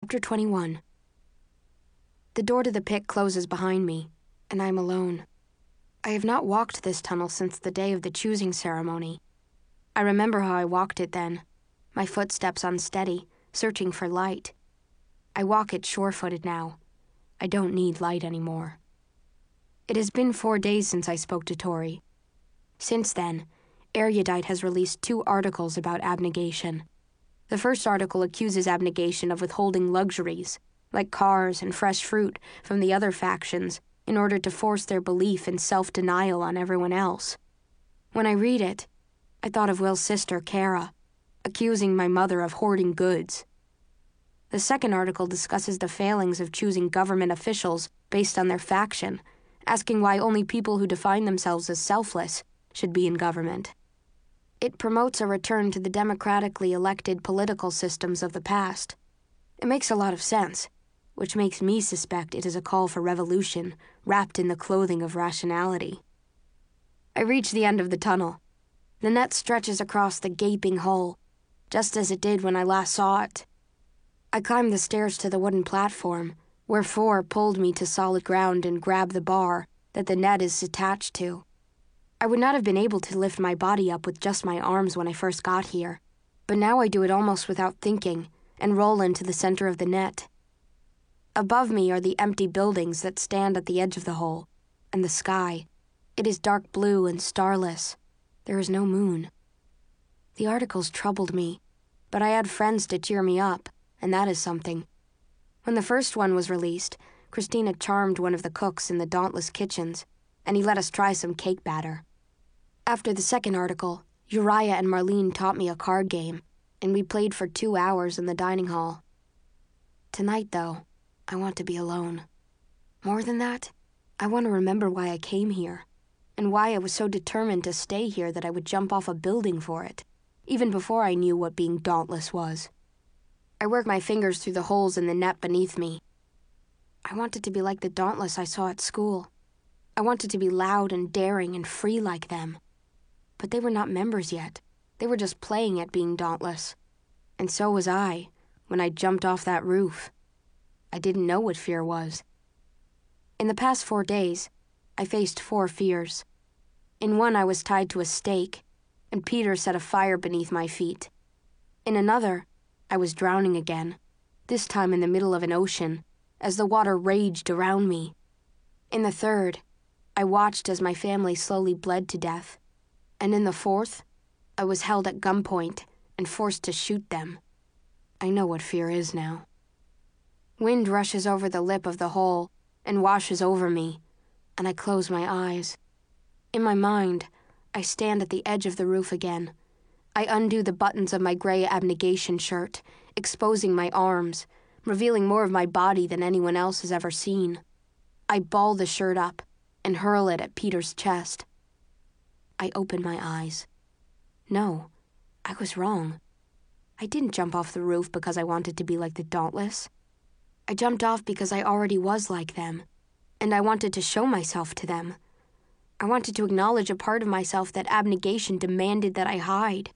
Chapter 21. The door to the pit closes behind me, and I'm alone. I have not walked this tunnel since the day of the choosing ceremony. I remember how I walked it then, my footsteps unsteady, searching for light. I walk it sure-footed now. I don't need light anymore. It has been 4 days since I spoke to Tori. Since then, Erudite has released 2 articles about abnegation. The first article accuses abnegation of withholding luxuries, like cars and fresh fruit, from the other factions in order to force their belief in self-denial on everyone else. When I read it, I thought of Will's sister, Kara, accusing my mother of hoarding goods. The second article discusses the failings of choosing government officials based on their faction, asking why only people who define themselves as selfless should be in government. It promotes a return to the democratically elected political systems of the past. It makes a lot of sense, which makes me suspect it is a call for revolution wrapped in the clothing of rationality. I reach the end of the tunnel. The net stretches across the gaping hole, just as it did when I last saw it. I climb the stairs to the wooden platform, where 4 pulled me to solid ground and grab the bar that the net is attached to. I would not have been able to lift my body up with just my arms when I first got here, but now I do it almost without thinking and roll into the center of the net. Above me are the empty buildings that stand at the edge of the hole, and the sky. It is dark blue and starless. There is no moon. The articles troubled me, but I had friends to cheer me up, and that is something. When the first one was released, Christina charmed one of the cooks in the Dauntless kitchens, and he let us try some cake batter. After the second article, Uriah and Marlene taught me a card game, and we played for 2 hours in the dining hall. Tonight, though, I want to be alone. More than that, I want to remember why I came here, and why I was so determined to stay here that I would jump off a building for it, even before I knew what being dauntless was. I work my fingers through the holes in the net beneath me. I wanted to be like the Dauntless I saw at school. I wanted to be loud and daring and free like them. But they were not members yet. They were just playing at being dauntless. And so was I, when I jumped off that roof. I didn't know what fear was. In the past 4 days, I faced 4 fears. In one, I was tied to a stake, and Peter set a fire beneath my feet. In another, I was drowning again, this time in the middle of an ocean, as the water raged around me. In the third, I watched as my family slowly bled to death. And in the fourth, I was held at gunpoint and forced to shoot them. I know what fear is now. Wind rushes over the lip of the hole and washes over me, and I close my eyes. In my mind, I stand at the edge of the roof again. I undo the buttons of my gray abnegation shirt, exposing my arms, revealing more of my body than anyone else has ever seen. I ball the shirt up and hurl it at Peter's chest. I open my eyes. No, I was wrong. I didn't jump off the roof because I wanted to be like the Dauntless. I jumped off because I already was like them, and I wanted to show myself to them. I wanted to acknowledge a part of myself that abnegation demanded that I hide.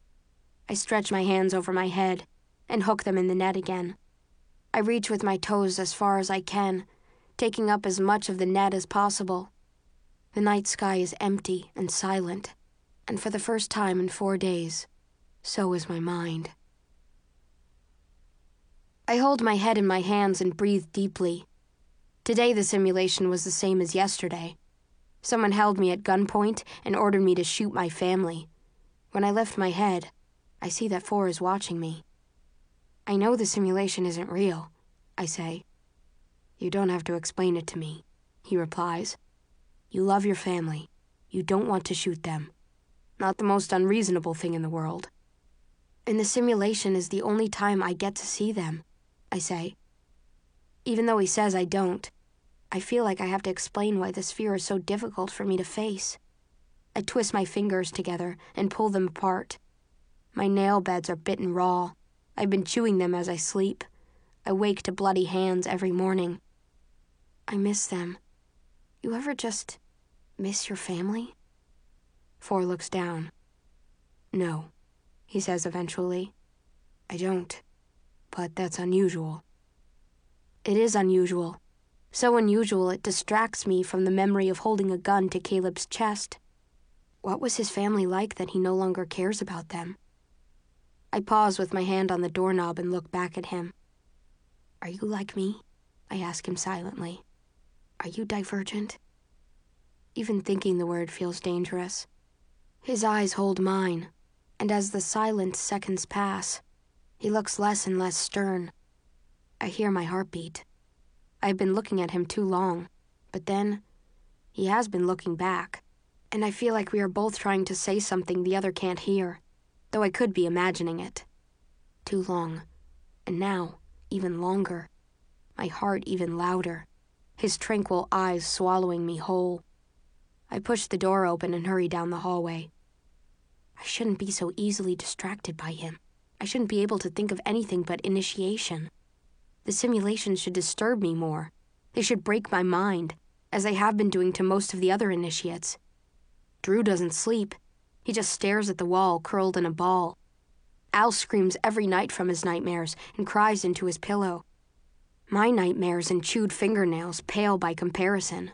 I stretch my hands over my head and hook them in the net again. I reach with my toes as far as I can, taking up as much of the net as possible. The night sky is empty and silent, and for the first time in 4 days, so is my mind. I hold my head in my hands and breathe deeply. Today the simulation was the same as yesterday. Someone held me at gunpoint and ordered me to shoot my family. When I lift my head, I see that 4 is watching me. I know the simulation isn't real, I say. You don't have to explain it to me, he replies. You love your family. You don't want to shoot them. Not the most unreasonable thing in the world. And the simulation is the only time I get to see them, I say. Even though he says I don't, I feel like I have to explain why this fear is so difficult for me to face. I twist my fingers together and pull them apart. My nail beds are bitten raw. I've been chewing them as I sleep. I wake to bloody hands every morning. I miss them. You ever just miss your family? 4 looks down. No, he says eventually. I don't, but that's unusual. It is unusual. So unusual it distracts me from the memory of holding a gun to Caleb's chest. What was his family like that he no longer cares about them? I pause with my hand on the doorknob and look back at him. Are you like me? I ask him silently. Are you divergent? Even thinking the word feels dangerous. His eyes hold mine, and as the silent seconds pass, he looks less and less stern. I hear my heartbeat. I've been looking at him too long, but then he has been looking back, and I feel like we are both trying to say something the other can't hear, though I could be imagining it. Too long, and now even longer. My heart even louder, his tranquil eyes swallowing me whole. I push the door open and hurry down the hallway. I shouldn't be so easily distracted by him. I shouldn't be able to think of anything but initiation. The simulations should disturb me more. They should break my mind, as they have been doing to most of the other initiates. Drew doesn't sleep. He just stares at the wall, curled in a ball. Al screams every night from his nightmares and cries into his pillow. My nightmares and chewed fingernails pale by comparison.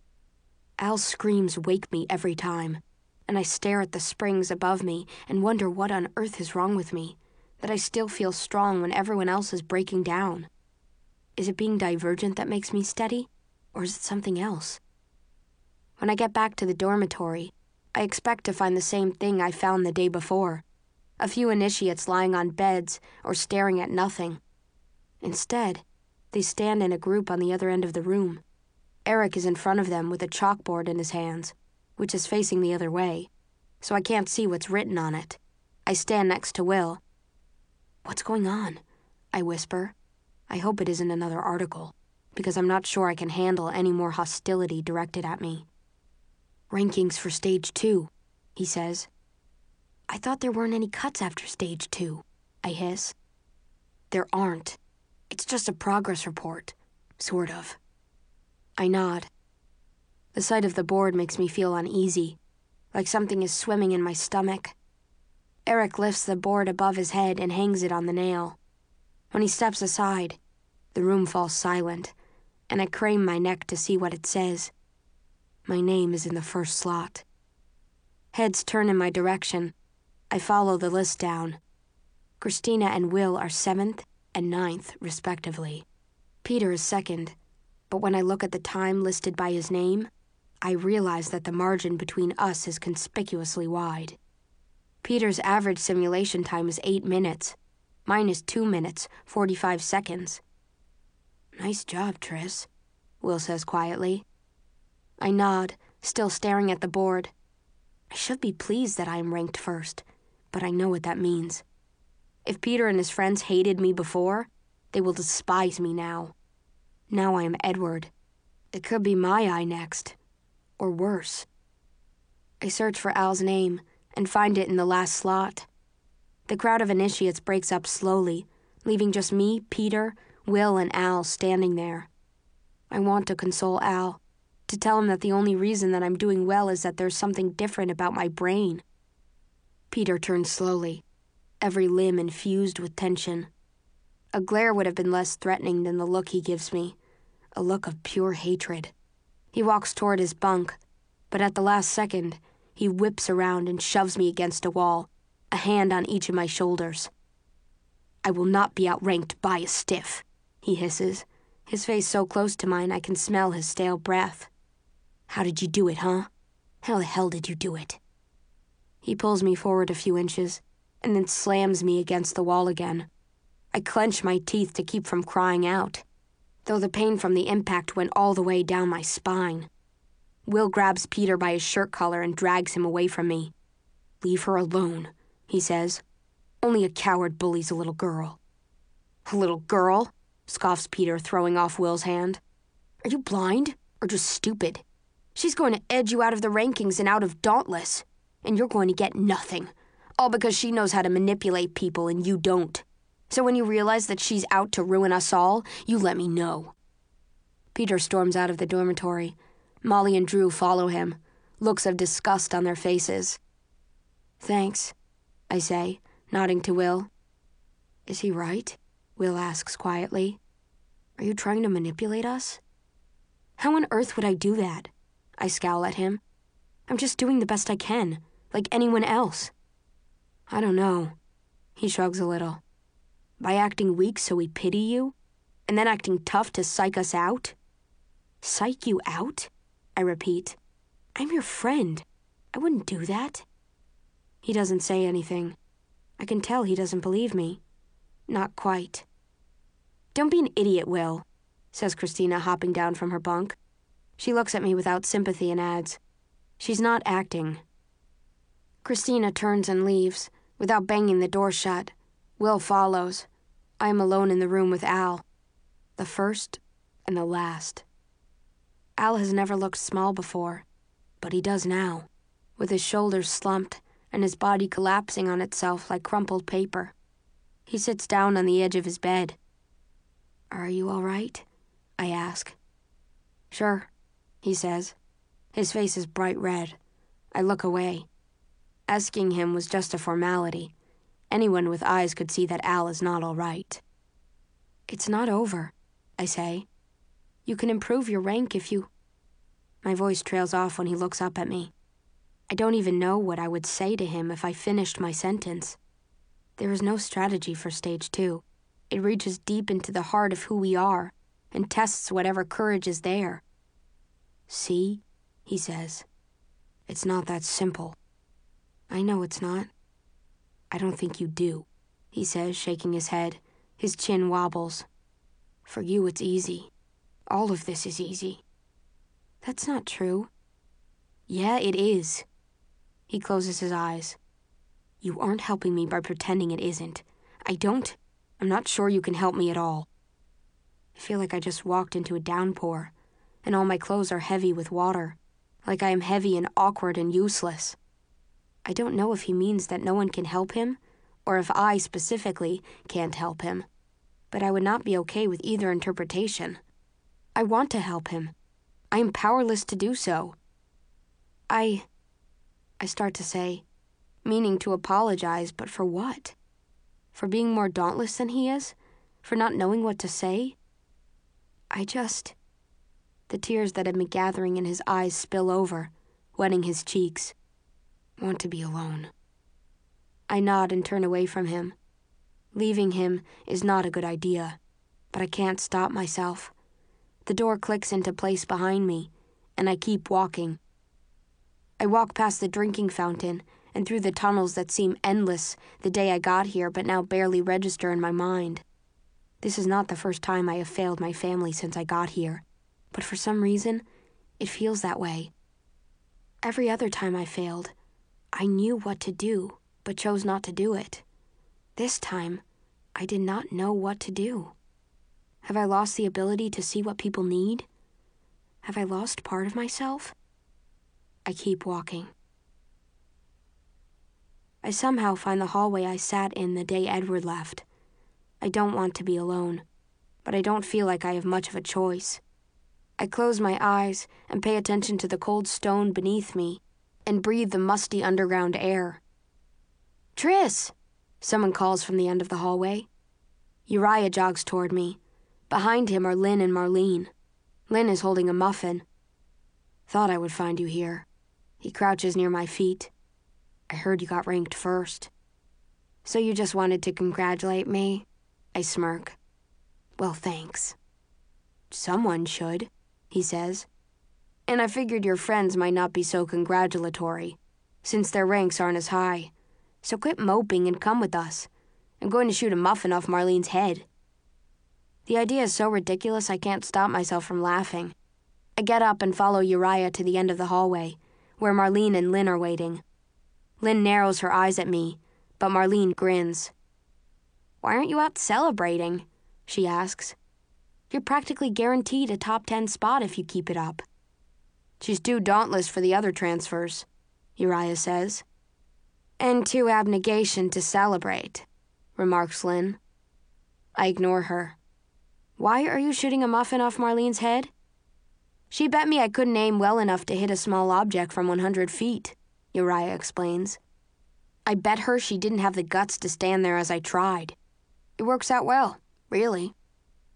Al's screams wake me every time, and I stare at the springs above me and wonder what on earth is wrong with me, that I still feel strong when everyone else is breaking down. Is it being divergent that makes me steady, or is it something else? When I get back to the dormitory, I expect to find the same thing I found the day before. A few initiates lying on beds or staring at nothing. Instead, they stand in a group on the other end of the room. Eric is in front of them with a chalkboard in his hands, which is facing the other way, so I can't see what's written on it. I stand next to Will. What's going on? I whisper. I hope it isn't another article, because I'm not sure I can handle any more hostility directed at me. Rankings for Stage 2, he says. I thought there weren't any cuts after Stage 2, I hiss. There aren't. It's just a progress report, sort of. I nod. The sight of the board makes me feel uneasy, like something is swimming in my stomach. Eric lifts the board above his head and hangs it on the nail. When he steps aside, the room falls silent, and I crane my neck to see what it says. My name is in the first slot. Heads turn in my direction. I follow the list down. Christina and Will are 7th and 9th, respectively. Peter is 2nd, but when I look at the time listed by his name, I realize that the margin between us is conspicuously wide. Peter's average simulation time is 8 minutes. Mine is 2 minutes, 45 seconds. Nice job, Triss, Will says quietly. I nod, still staring at the board. I should be pleased that I am ranked first, but I know what that means. If Peter and his friends hated me before, they will despise me now. Now I am Edward. It could be my eye next, or worse. I search for Al's name and find it in the last slot. The crowd of initiates breaks up slowly, leaving just me, Peter, Will, and Al standing there. I want to console Al, to tell him that the only reason that I'm doing well is that there's something different about my brain. Peter turns slowly, every limb infused with tension. A glare would have been less threatening than the look he gives me, a look of pure hatred. He walks toward his bunk, but at the last second, he whips around and shoves me against a wall, a hand on each of my shoulders. I will not be outranked by a stiff, he hisses, his face so close to mine I can smell his stale breath. How did you do it, huh? How the hell did you do it? He pulls me forward a few inches, and then slams me against the wall again. I clench my teeth to keep from crying out, though the pain from the impact went all the way down my spine. Will grabs Peter by his shirt collar and drags him away from me. Leave her alone, he says. Only a coward bullies a little girl. A little girl? Scoffs Peter, throwing off Will's hand. Are you blind, or just stupid? She's going to edge you out of the rankings and out of Dauntless, and you're going to get nothing, all because she knows how to manipulate people and you don't. So when you realize that she's out to ruin us all, you let me know. Peter storms out of the dormitory. Molly and Drew follow him, looks of disgust on their faces. Thanks, I say, nodding to Will. Is he right? Will asks quietly. Are you trying to manipulate us? How on earth would I do that? I scowl at him. I'm just doing the best I can, like anyone else. I don't know. He shrugs a little. By acting weak so we pity you? And then acting tough to psych us out? Psych you out? I repeat. I'm your friend. I wouldn't do that. He doesn't say anything. I can tell he doesn't believe me. Not quite. Don't be an idiot, Will, says Christina, hopping down from her bunk. She looks at me without sympathy and adds, she's not acting. Christina turns and leaves, without banging the door shut. Will follows. I am alone in the room with Al. The first and the last. Al has never looked small before, but he does now, with his shoulders slumped and his body collapsing on itself like crumpled paper. He sits down on the edge of his bed. Are you all right? I ask. Sure, he says. His face is bright red. I look away. Asking him was just a formality. Anyone with eyes could see that Al is not all right. It's not over, I say. You can improve your rank if you... My voice trails off when he looks up at me. I don't even know what I would say to him if I finished my sentence. There is no strategy for Stage 2. It reaches deep into the heart of who we are and tests whatever courage is there. See, he says. It's not that simple. I know it's not. I don't think you do, he says, shaking his head. His chin wobbles. For you, it's easy. All of this is easy. That's not true. Yeah, it is. He closes his eyes. You aren't helping me by pretending it isn't. I'm not sure you can help me at all. I feel like I just walked into a downpour, and all my clothes are heavy with water, like I am heavy and awkward and useless. I don't know if he means that no one can help him, or if I, specifically, can't help him. But I would not be okay with either interpretation. I want to help him. I am powerless to do so. I start to say, meaning to apologize, but for what? For being more dauntless than he is? For not knowing what to say? The tears that had been gathering in his eyes spill over, wetting his cheeks. Want to be alone. I nod and turn away from him. Leaving him is not a good idea, but I can't stop myself. The door clicks into place behind me, and I keep walking. I walk past the drinking fountain and through the tunnels that seem endless the day I got here but now barely register in my mind. This is not the first time I have failed my family since I got here, but for some reason, it feels that way. Every other time I failed, I knew what to do, but chose not to do it. This time, I did not know what to do. Have I lost the ability to see what people need? Have I lost part of myself? I keep walking. I somehow find the hallway I sat in the day Edward left. I don't want to be alone, but I don't feel like I have much of a choice. I close my eyes and pay attention to the cold stone beneath me and breathe the musty underground air. Tris! Someone calls from the end of the hallway. Uriah jogs toward me. Behind him are Lynn and Marlene. Lynn is holding a muffin. Thought I would find you here. He crouches near my feet. I heard you got ranked first. So you just wanted to congratulate me? I smirk. Well, thanks. Someone should, he says. And I figured your friends might not be so congratulatory, since their ranks aren't as high. So quit moping and come with us. I'm going to shoot a muffin off Marlene's head. The idea is so ridiculous I can't stop myself from laughing. I get up and follow Uriah to the end of the hallway, where Marlene and Lynn are waiting. Lynn narrows her eyes at me, but Marlene grins. Why aren't you out celebrating? She asks. You're practically guaranteed a top 10 spot if you keep it up. She's too dauntless for the other transfers, Uriah says. And too abnegation to celebrate, remarks Lynn. I ignore her. Why are you shooting a muffin off Marlene's head? She bet me I couldn't aim well enough to hit a small object from 100 feet, Uriah explains. I bet her she didn't have the guts to stand there as I tried. It works out well, really.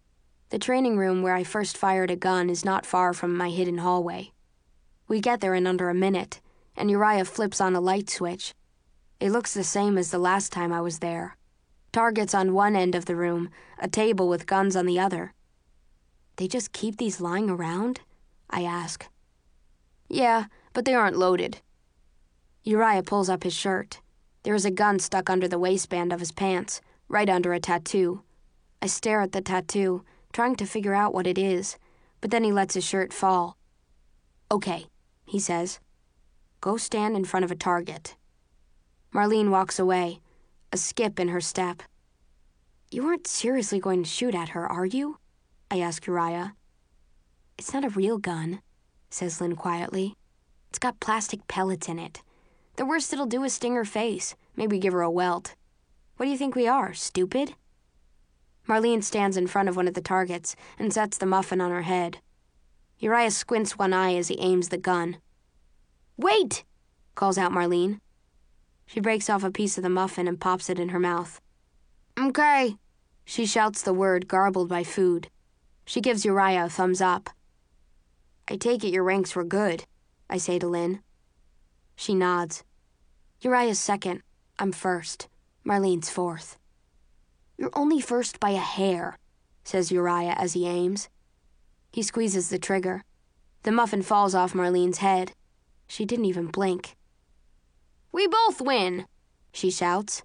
The training room where I first fired a gun is not far from my hidden hallway. We get there in under a minute, and Uriah flips on a light switch. It looks the same as the last time I was there. Targets on one end of the room, a table with guns on the other. They just keep these lying around? I ask. Yeah, but they aren't loaded. Uriah pulls up his shirt. There is a gun stuck under the waistband of his pants, right under a tattoo. I stare at the tattoo, trying to figure out what it is, but then he lets his shirt fall. Okay, he says. Go stand in front of a target. Marlene walks away, a skip in her step. You aren't seriously going to shoot at her, are you? I ask Uriah. It's not a real gun, says Lynn quietly. It's got plastic pellets in it. The worst it'll do is sting her face, maybe give her a welt. What do you think we are, stupid? Marlene stands in front of one of the targets and sets the muffin on her head. Uriah squints one eye as he aims the gun. Wait! Calls out Marlene. She breaks off a piece of the muffin and pops it in her mouth. Okay. She shouts the word garbled by food. She gives Uriah a thumbs up. I take it your ranks were good, I say to Lynn. She nods. Uriah's second. I'm first. Marlene's fourth. You're only first by a hair, says Uriah as he aims. He squeezes the trigger. The muffin falls off Marlene's head. She didn't even blink. We both win, she shouts.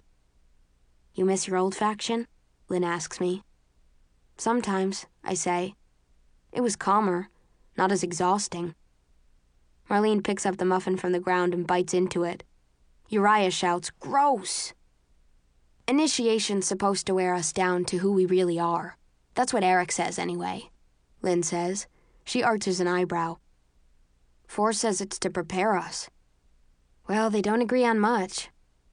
You miss your old faction? Lynn asks me. Sometimes, I say. It was calmer, not as exhausting. Marlene picks up the muffin from the ground and bites into it. Uriah shouts, gross! Initiation's supposed to wear us down to who we really are. That's what Eric says anyway, Lynn says. She arches an eyebrow. Force says it's to prepare us. Well, they don't agree on much.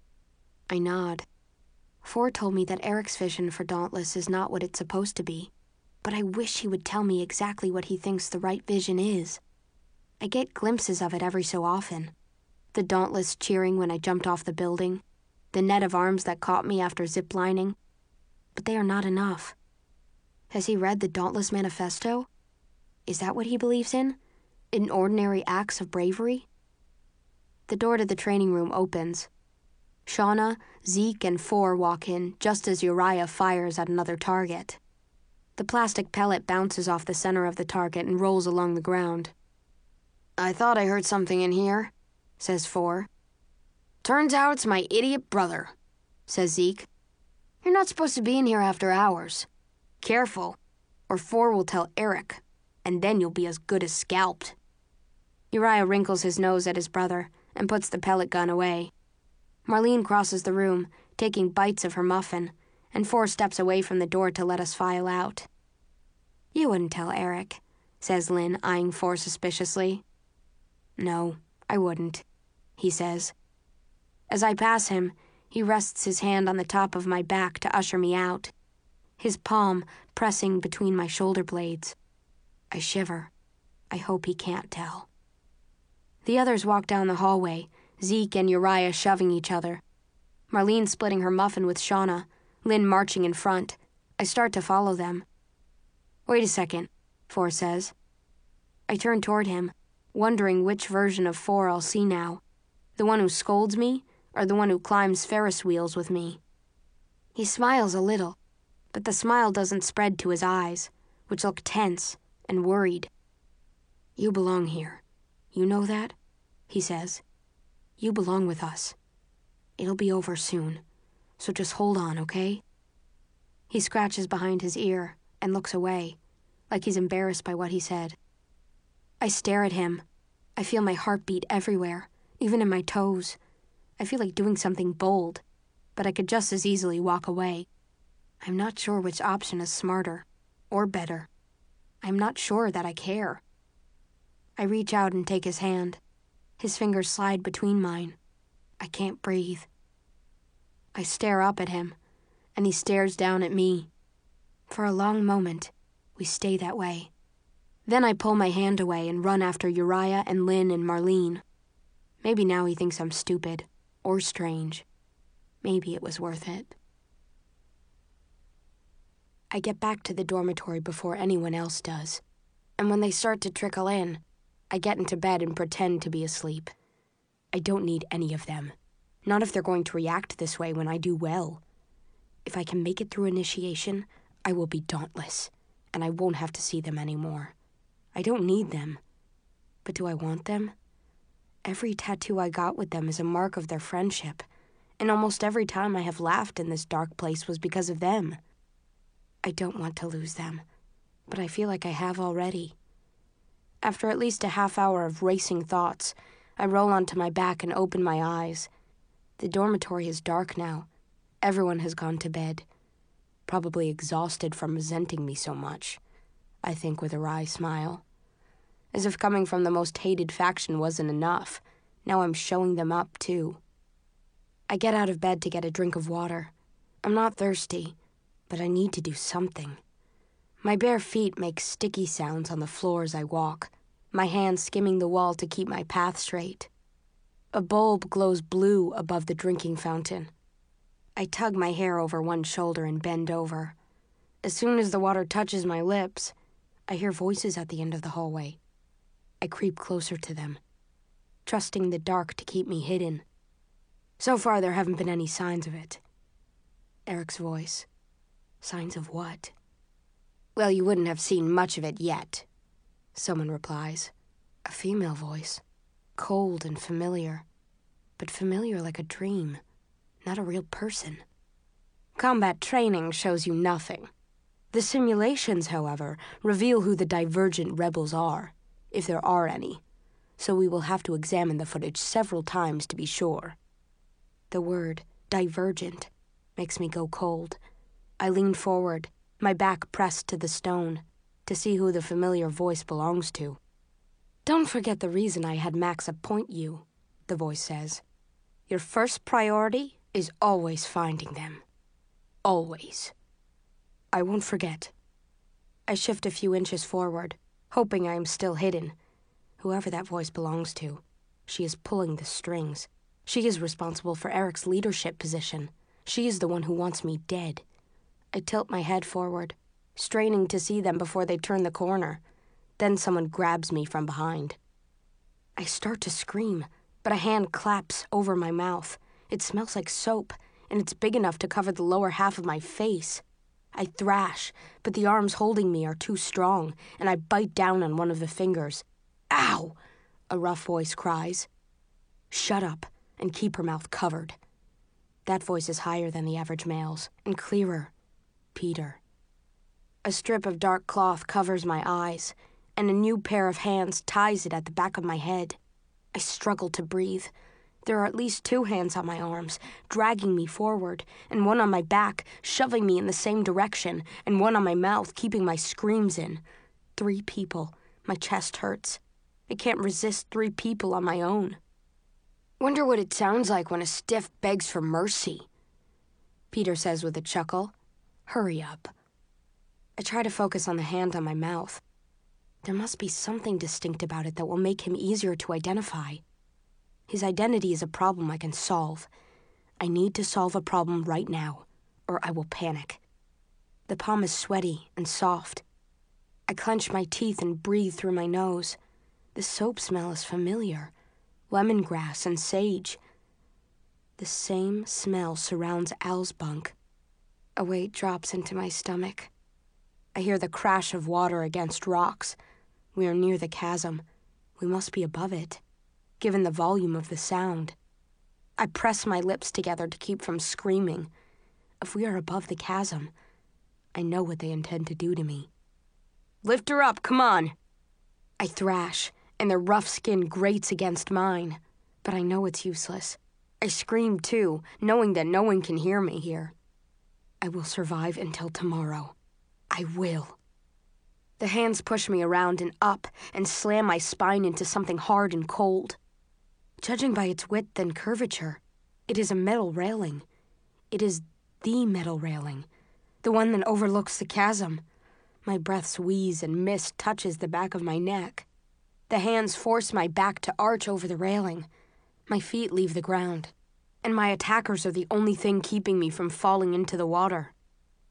I nod. Four told me that Eric's vision for Dauntless is not what it's supposed to be, but I wish he would tell me exactly what he thinks the right vision is. I get glimpses of it every so often. The Dauntless cheering when I jumped off the building, the net of arms that caught me after ziplining, but they are not enough. Has he read the Dauntless Manifesto? Is that what he believes in? In ordinary acts of bravery? The door to the training room opens. Shauna, Zeke, and Four walk in just as Uriah fires at another target. The plastic pellet bounces off the center of the target and rolls along the ground. I thought I heard something in here, says Four. Turns out it's my idiot brother, says Zeke. You're not supposed to be in here after hours. Careful, or Four will tell Eric, and then you'll be as good as scalped. Uriah wrinkles his nose at his brother and puts the pellet gun away. Marlene crosses the room, taking bites of her muffin, and Four steps away from the door to let us file out. You wouldn't tell Eric, says Lynn, eyeing Four suspiciously. No, I wouldn't, he says. As I pass him, he rests his hand on the top of my back to usher me out, his palm pressing between my shoulder blades. I shiver. I hope he can't tell. The others walk down the hallway, Zeke and Uriah shoving each other. Marlene splitting her muffin with Shauna, Lynn marching in front. I start to follow them. Wait a second, Four says. I turn toward him, wondering which version of Four I'll see now. The one who scolds me, or the one who climbs Ferris wheels with me. He smiles a little, but the smile doesn't spread to his eyes, which look tense and worried. You belong here. You know that? He says. You belong with us. It'll be over soon, so just hold on, okay? He scratches behind his ear and looks away, like he's embarrassed by what he said. I stare at him. I feel my heart beat everywhere, even in my toes. I feel like doing something bold, but I could just as easily walk away. I'm not sure which option is smarter or better. I'm not sure that I care. I reach out and take his hand. His fingers slide between mine. I can't breathe. I stare up at him, and he stares down at me. For a long moment, we stay that way. Then I pull my hand away and run after Uriah and Lynn and Marlene. Maybe now he thinks I'm stupid or strange. Maybe it was worth it. I get back to the dormitory before anyone else does, and when they start to trickle in, I get into bed and pretend to be asleep. I don't need any of them, not if they're going to react this way when I do well. If I can make it through initiation, I will be dauntless, and I won't have to see them anymore. I don't need them. But do I want them? Every tattoo I got with them is a mark of their friendship, and almost every time I have laughed in this dark place was because of them. I don't want to lose them, but I feel like I have already. After at least a half hour of racing thoughts, I roll onto my back and open my eyes. The dormitory is dark now. Everyone has gone to bed, probably exhausted from resenting me so much, I think with a wry smile. As if coming from the most hated faction wasn't enough, now I'm showing them up too. I get out of bed to get a drink of water. I'm not thirsty, but I need to do something. My bare feet make sticky sounds on the floor as I walk, my hands skimming the wall to keep my path straight. A bulb glows blue above the drinking fountain. I tug my hair over one shoulder and bend over. As soon as the water touches my lips, I hear voices at the end of the hallway. I creep closer to them, trusting the dark to keep me hidden. So far, there haven't been any signs of it. Eric's voice. Signs of what? Well, you wouldn't have seen much of it yet, someone replies. A female voice. Cold and familiar, but familiar like a dream, not a real person. Combat training shows you nothing. The simulations, however, reveal who the divergent rebels are, if there are any, so we will have to examine the footage several times to be sure. The word, divergent, makes me go cold. I lean forward, my back pressed to the stone, to see who the familiar voice belongs to. Don't forget the reason I had Max appoint you, the voice says. Your first priority is always finding them. Always. I won't forget. I shift a few inches forward, hoping I am still hidden. Whoever that voice belongs to, she is pulling the strings. She is responsible for Eric's leadership position. She is the one who wants me dead. I tilt my head forward, straining to see them before they turn the corner. Then someone grabs me from behind. I start to scream, but a hand claps over my mouth. It smells like soap, and it's big enough to cover the lower half of my face. I thrash, but the arms holding me are too strong, and I bite down on one of the fingers. Ow! A rough voice cries. Shut up, and keep her mouth covered. That voice is higher than the average male's, and clearer. Peter. A strip of dark cloth covers my eyes, and a new pair of hands ties it at the back of my head. I struggle to breathe. There are at least 2 hands on my arms, dragging me forward, and one on my back, shoving me in the same direction, and one on my mouth, keeping my screams in. 3 people. My chest hurts. I can't resist 3 people on my own. Wonder what it sounds like when a stiff begs for mercy, Peter says with a chuckle. Hurry up. I try to focus on the hand on my mouth. There must be something distinct about it that will make him easier to identify. His identity is a problem I can solve. I need to solve a problem right now, or I will panic. The palm is sweaty and soft. I clench my teeth and breathe through my nose. The soap smell is familiar. Lemongrass and sage. The same smell surrounds Al's bunk. A weight drops into my stomach. I hear the crash of water against rocks. We are near the chasm. We must be above it, given the volume of the sound. I press my lips together to keep from screaming. If we are above the chasm, I know what they intend to do to me. Lift her up, come on! I thrash, and their rough skin grates against mine. But I know it's useless. I scream too, knowing that no one can hear me here. I will survive until tomorrow. I will. The hands push me around and up and slam my spine into something hard and cold. Judging by its width and curvature, it is a metal railing. It is the metal railing, the one that overlooks the chasm. My breath's wheeze and mist touches the back of my neck. The hands force my back to arch over the railing. My feet leave the ground, and my attackers are the only thing keeping me from falling into the water.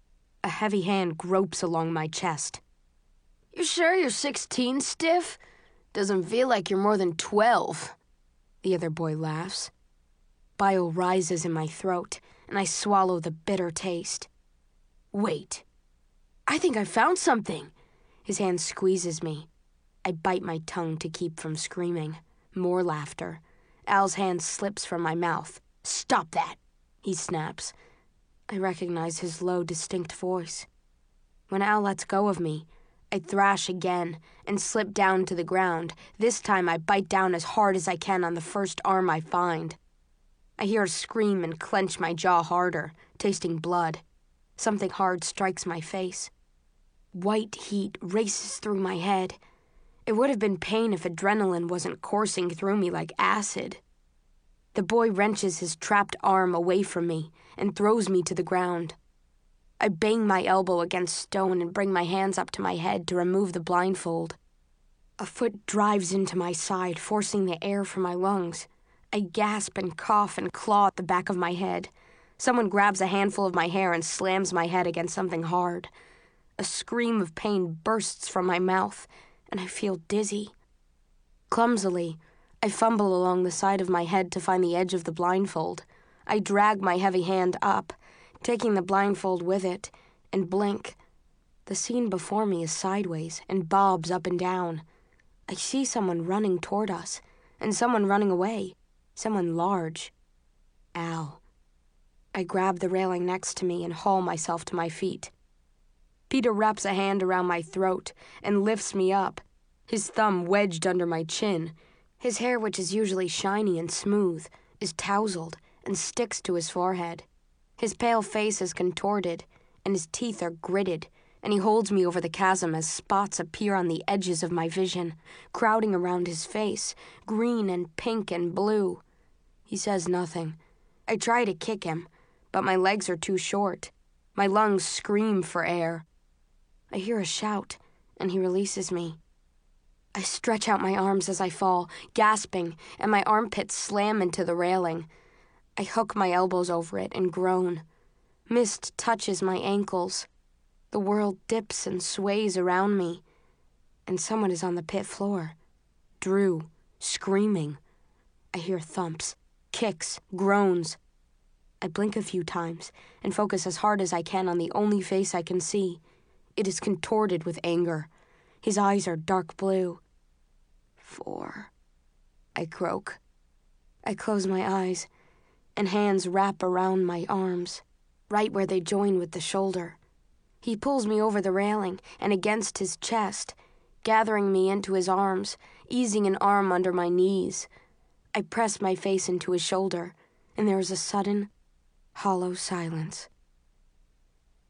A heavy hand gropes along my chest. You sure you're 16, Stiff? Doesn't feel like you're more than 12. The other boy laughs. Bile rises in my throat, and I swallow the bitter taste. Wait. I think I found something. His hand squeezes me. I bite my tongue to keep from screaming. More laughter. Al's hand slips from my mouth. Stop that, he snaps. I recognize his low, distinct voice. When Al lets go of me, I thrash again and slip down to the ground. This time I bite down as hard as I can on the first arm I find. I hear a scream and clench my jaw harder, tasting blood. Something hard strikes my face. White heat races through my head. It would have been pain if adrenaline wasn't coursing through me like acid. The boy wrenches his trapped arm away from me and throws me to the ground. I bang my elbow against stone and bring my hands up to my head to remove the blindfold. A foot drives into my side, forcing the air from my lungs. I gasp and cough and claw at the back of my head. Someone grabs a handful of my hair and slams my head against something hard. A scream of pain bursts from my mouth, and I feel dizzy. Clumsily, I fumble along the side of my head to find the edge of the blindfold. I drag my heavy hand up, taking the blindfold with it, and blink. The scene before me is sideways and bobs up and down. I see someone running toward us, and someone running away, someone large. Al. I grab the railing next to me and haul myself to my feet. Peter wraps a hand around my throat and lifts me up, his thumb wedged under my chin. His hair, which is usually shiny and smooth, is tousled and sticks to his forehead. His pale face is contorted, and his teeth are gritted, and he holds me over the chasm as spots appear on the edges of my vision, crowding around his face, green and pink and blue. He says nothing. I try to kick him, but my legs are too short. My lungs scream for air. I hear a shout, and he releases me. I stretch out my arms as I fall, gasping, and my armpits slam into the railing. I hook my elbows over it and groan. Mist touches my ankles. The world dips and sways around me, and someone is on the pit floor. Drew, screaming. I hear thumps, kicks, groans. I blink a few times and focus as hard as I can on the only face I can see. It is contorted with anger. His eyes are dark blue. 4, I croak. I close my eyes, and hands wrap around my arms, right where they join with the shoulder. He pulls me over the railing and against his chest, gathering me into his arms, easing an arm under my knees. I press my face into his shoulder, and there is a sudden, hollow silence.